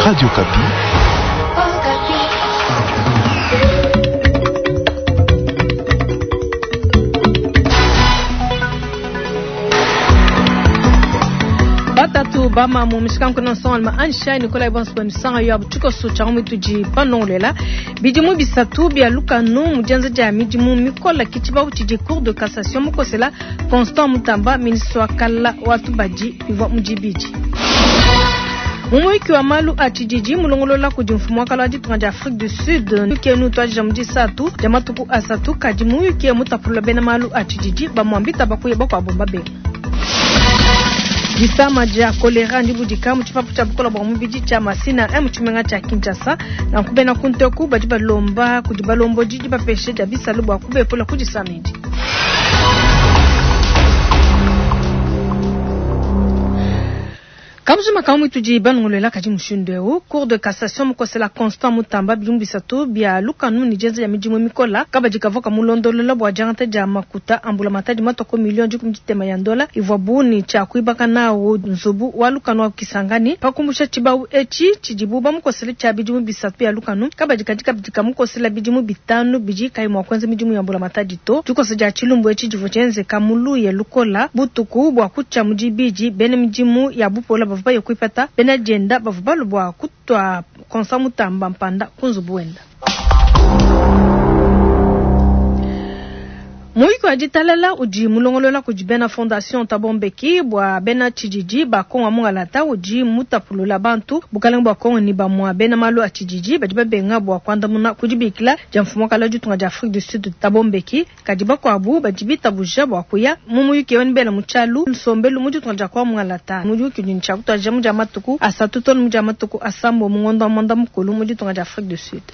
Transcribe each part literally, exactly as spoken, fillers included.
Radio Kapi. Batatu bama mu miskanko na son alma ansha Nicolas Bansban sanga ya butuko so chamu tuji panonlela bidimu bisatu bia lukano mujanza ja midimu mikola kitiba utiji cour de cassation mukosela Constant Mutamba ministre wa kala watu baji ivo mujibiji Mumwiki wa malu atijiji mulongolola kujimfumu wakala wa jitunga Afrique du Sud nuke nutua jamji satu jamatuku asatu kajimu wiki ya mutapula bena malu atijiji bamuambita bakuye bako abomba bena Gisama ja kolera ndibu dikamu chipapu cha bukola bwa mbiji cha masina emu chumenga cha Kinshasa na kubena kunteku bajiba lomba kujiba lombo jijiba peshe jabisa lubu wa kube pola kujisamidi Kamjuma kaumi tujiba ngulela kaji mshundeu cour de cassation mukosela Constant Mutamba bijumbi satu bia lukanu nijenza ya mijimu mikola kabaji kavoka mulondo lola bwa jangante ja makuta ambula mataji matoko milion juku mjitema ya ndola ivwabuni cha kuibaka nao nzubu wa lukanu wa Kisangani pakumbusha chibau echi chijibuba mukosela cha bijimu bisatu bia lukanu kabaji katika bijika mukosela bijimu bitanu bijika imu wakwenze mijimu ya ambula mataji to juko seja chilumbu echi jivochenze kamulu ya lukola butuku bwa kucha mujibiji bene mijimu ya bupola bavuba yokuipata bena jenda bavubalu bwa kutwa Constant Mutamba mpanda kunzubuenda Muiko ajitalala uji mulongolola kujibena fondation Tabombeki bwa bena chijiji ba konga mungalata uji mutapulula bantu bukalenga bwa konga ni ba mwa bena malu a chijiji bajiba benga bwa kwanda muna kujibikila jamfumo kala jutunga ja Afrique du Sud Tabombeki kajiba kwa abu bajibita buja bwa kuya mumuyuke wen bela muchalu nsombelu mujutunga ja kwa mungalata muyuke nyincha kutwa jamu ja matuku asatu ton muja matuku asambo mungondo monda mukulu mujutunga ja Afrique du Sud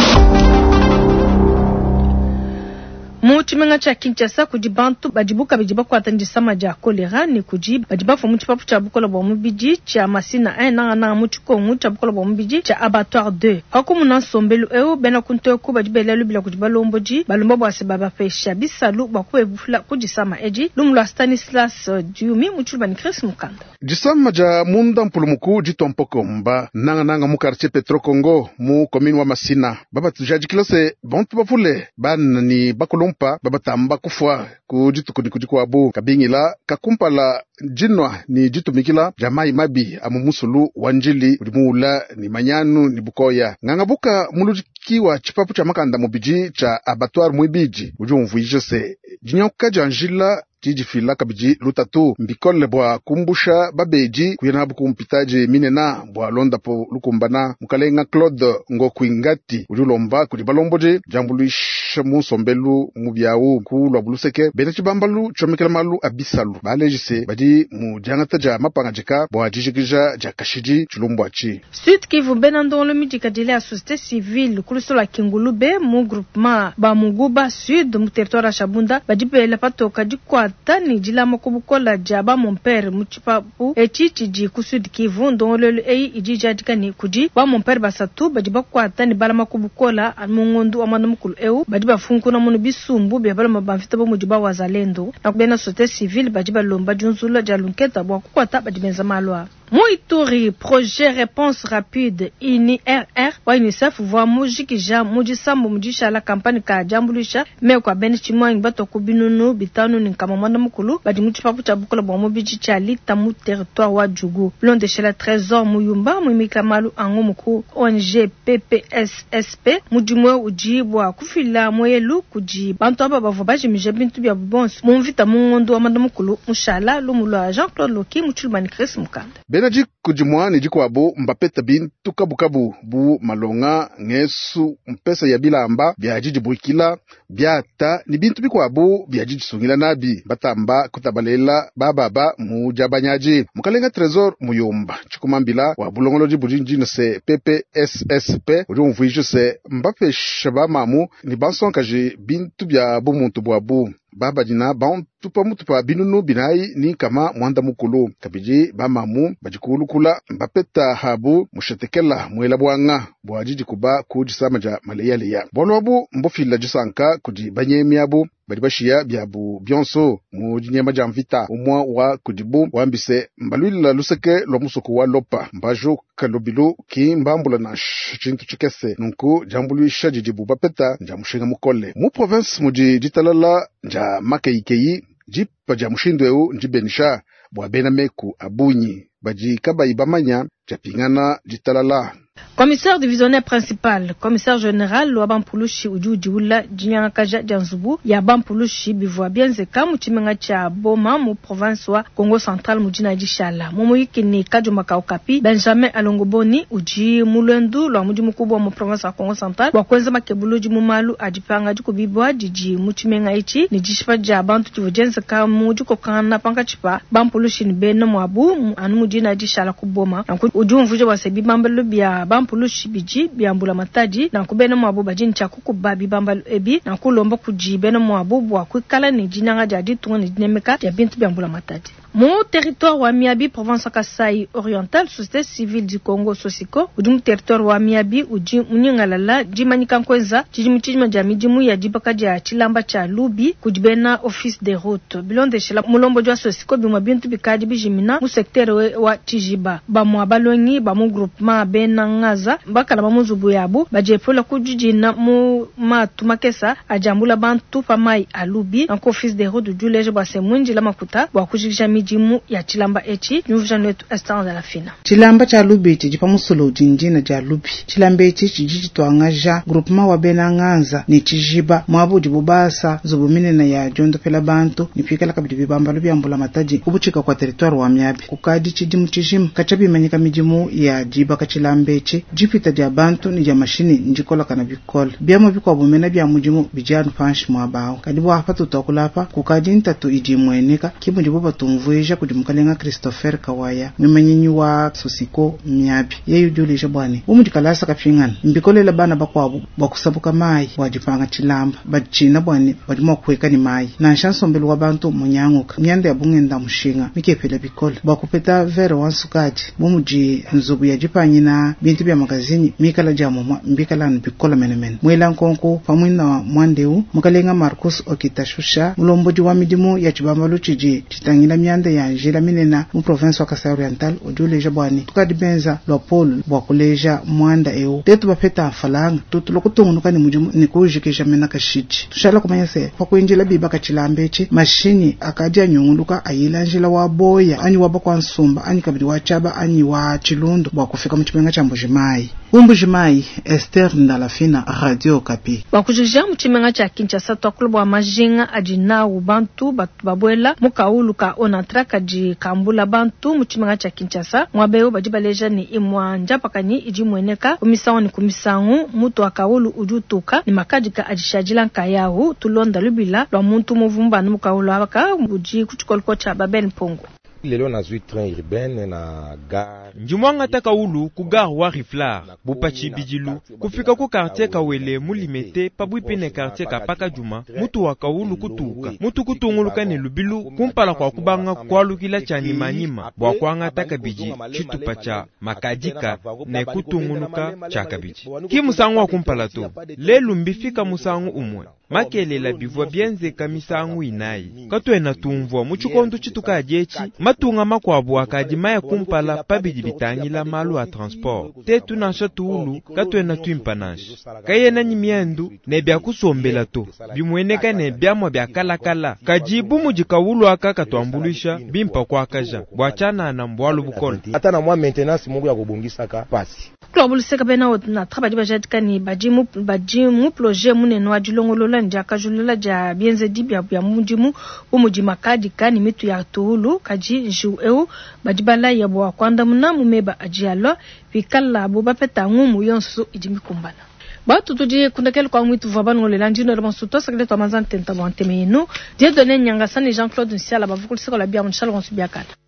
Muchimenga cha Kinshasa kujibantu bajibuka bijiba kwa tanjisama ja kolera ni kujiba bajiba fo muchipapu cha bukola bwa mubiji cha masina un na na muchiko mucha bukola bwa mubiji cha abattoir deux hakumu na sombelu eo bena kunto ku bajibela lubila kujiba lomboji balombo bwa sebaba pesha bisalu bakwe bufula kujisama eji lumlo Stanislas Diumi muchulba ni Chris Mukanda Jisama ja munda mpulumuku jitompoko mba nanga nanga mu quartier Petro Congo mu commune wa Masina baba tujaji kilose bontu bafule ban ni bakulumpa baba tamba kufwa kujitu kudikudikwa abu kabingila kakumpala jinwa ni jitu mikila jamai mabi amumusulu wanjili ulimula ni manyanu ni bukoya ngangabuka mulujikiwa chipapu cha makanda mubiji cha abattoir muibiji ujumvu ijose jinyoka janjila Tiji fila kabiji lutatu mbikole bwa kumbusha babeji kuyanabu kumpitaji minena bwa londa po lukumbana mukalenga Claude Ngokwingati ujulomba kujibalomboje jambulisha musombelu mubyawu kulwa buluseke bene chibambalu chomekela malu abisalu balejise baji mujangata ja mapangajika bwa jijikija ja kashiji chulumbwachi Sud Kivu benando le midika dile a société civile kulusula Kingulube mu groupement ba Muguba Sud mu territoire Shabunda baji bela patoka jikwa tani jila makubukola jaba mon père muchipapu echichi ji kusud Kivu ndongolelo ei ijija dikani kuji ba mon père basatu bajiba kwa tani bala makubukola amungondu amana mukulu eu bajiba funku na munu bisumbu bya bala mabamfita bo mujiba wazalendo na kubena société civile bajiba lomba junzula jalunketa bwa kukwata bajibenza malwa Moitori projet réponse rapide I N I R R wa UNICEF voa mujikija mujisambo mujisha la campagne ka jambulisha me kwa bene chimwangi bato kubinunu bitanu ni kama mwana mukulu badi muchipapu cha bukola bwa mubiji cha lita mu territoire wa Jugu londe chez la trésor muyumba muimika malu ango muku O N G P P S S P mujimwe ujibwa kufila moyelu kuji bantu aba bavo baji mije bintu bya bons mumvita mungondo amanda mukulu mushala lumulwa Jean-Claude Loki muchulbani Chris Mukanda Benaji kujimwa ni jikwabu mbapeta bintu kabukabu bu malonga ngesu mpesa ya bilamba biajiji buikila biata ni bintu bikwabu biajiji sungila nabi batamba kutabalela bababa mujabanyaji mukalenga trésor muyumba chikumambila wa bulongoloji bujinji nse P P S S P ujumvuijo se mbape shabamamu ni bansonkaji bintu bya bumuntu bwabu baba jina baun tupa mutupa binunu binai ni kama mwanda mukulu kabiji bamamu bajikulu kula mbapeta habu mushatekela mwela bwanga bwajiji kuba kujisama ja maleyaleya bolwabu mbofila jisanka kuji banyemi abu bali bashia byabu byonso mu jinyema jamvita umwa wa kudibu wambise mbalwila luseke lwa musuku wa lopa mbajo kalobilu ki mbambula na chintu chikese nunku jambulisha jijibu bapeta njamushinga mukole mu province muji jitalala nja makeikeyi jipa jamushindweu njibenisha bwa benameku abunyi baji kabayi bamanya japingana jitalala. Commissaire divisionnaire principal, commissaire général wa Bampulushi ujuji ula jinyanga kaja janzubu ya Bampulushi bivwa bienze kamu chimenga cha Boma mu province wa Congo Central mujina jishala. Mumu hiki ni Kajo Makaokapi, Benjamin Alongoboni uji mulendu lwa muji mkubwa mu province wa Congo Central. Wakwenza makebuluji mumalu ajipanga juku bibwa jiji muchimenga ichi ni jishipa ja bantu chivujenze kamu muji kokana panga chipa Bampulushi ni beno mwabu anu mujina jishala kuboma. Uju mvuje wa sebi bambelu bia Bampulushi biji biambula mataji na kubena mwabu bajini chakuku babi bambalu ebi na kulomba kujibena mwabu bwa kwikala ni jinanga jadi tunga ni jinemeka ya bintu biambula mataji. Mu territoire wa Miabi, province wa Kasai Oriental, société civile du Congo Sosiko, ujumu territoire wa Miabi uji unyingalala jimanyika nkwenza chijimuchijima jamijimu ya jibaka ja chilamba cha Lubi kujibena office de route. Bilonde shila mulombo jwa Sosiko bimwa bintu bikaji bijimina mu sektere wa Chijiba. Ba mwabalongi, ba mu groupement bena ngaza, bakala ba muzubu yabu, bajepola kujijina mu matumakesa ajambula bantu pamai alubi, nanko office de route juleje bwa semunji la makuta, bwa kujijami jimu ya chilamba echi nyuvujanu wetu Estance de la Fina. Chilamba cha Lubi echi jipa musolo jinjina ja Lubi. Chilamba echi chijiji tuangaja groupement wa bena nganza ni Chijiba mwabu jibubasa zubumine na ya jondo pela bantu ni pikala kabidi bibamba lubi ambula mataji kubuchika kwa territoire wa Miabi. Kukadi chijimu chijimu kachabi manyika mijimu ya jiba kachilamba echi jipita ja bantu ni ja mashini njikola kana bikola. Biamu biko wabumena bia mujimu bijanu panshi mwabao. Kadibu hapa tutakulapa kukadi ntatu ijimu eneka kibu jibuba tumvu Eja kujimukalenga Christopher Kawaya nyumanyinyi wa Sosiko Miabi yeyu julisha bwani umujikalasa kapingana mbikolela bana bakwabu bakusabuka mai wajipanga chilamba bachina bwani badimo kweka ni mai na nshansombelo wabantu munyanguka myande yabungenda mushinga mikepele bikola bakupeta vero wansukaji bumuji nzubu yajipanyina bintu bya magazini mikala jamu mbikala bikola menemen mwela nkonko pamwina mwandeu mukalenga Marcus Okitashusha mulomboji wa midimu ya chibambalu chiji chitangila myande ya njila minena mu province wa Kasai Oriental ojuleja bwani tukadibenza lwa Paul bwa kuleja mwanda eu tetu bapeta falanga tutu lokutungunuka ni mujimu ni kujikisha mena kashichi tushala kumanya se kwa kuinjila biba kachilambechi mashini akaja nyunguluka ayila njila wa boya ani waba kwa nsumba ani kabidi wa chaba ani wa chilundu bwa kufika mchimenga cha mbujimai umbujimai Esther Ndalafina Radio Okapi bakujija mchimenga cha Kinshasa twakulu bwa majinga ajina ubantu batu babwela mukaulu ka onatra kaji kambula bantu mchimenga cha Kinshasa mwabeo bajibaleja ni imwanja pakani ijimweneka kumisawo ni kumisangu mutu akaulu ujutuka ni makajika ajishajila nkayahu tulonda lubila lwa muntu muvumba ni mukaulu abaka uji kuchukolko cha Baben Pongo. Lelo na zui train urbaine na gare njumwanga taka ulu ku gare wa Riflar bupachi bijilu kufika ku quartier Kawele mulimete pabwipene quartier Kapaka Juma mutu wa kaulu kutuka mutu kutunguluka ne lubilu kumpala kwa kubanga kwa lukila cha nimanyima bwa kwanga taka biji chitupa cha makajika ne kutunguluka cha kabiji ki musangu wa kumpala to lelu mbifika musangu umwe makelela bivwa bienze kamisangu inayi katwena tumvwa muchukondu chituka ajechi matunga makwabu akadima ya kumpala pabidi bitangila malu a transport tetu na shatuulu katwena tuimpanash kayena nyimiendu ne bya kusombela to bimweneka ne byamwa bya kalakala kajibu mujikawulu aka katwambulisha bimpa kwa kaja bwachana na mbwalu bukola ata na mwa maintenance mungu ya kubungisa ka pasi Global seka bena na trabaji bajatika ni bajimu bajimu projet muneno ajulongolola njaka julula ja bienze dibya bya mujimu umujima kadika ni mitu ya tuulu kaji nju eu bajibala ya bwa kwanda muna mumeba ajialo bikalla buba petangu muyonsu ijimikumbana batu tudi kundakelo kwa mwitu vabanu ngolela njino le bansuto sakle to manzan tenta bo antemeno dia donner nyanga sani Jean-Claude Nsiala bavukul sekola bya mshalo konsu bya kala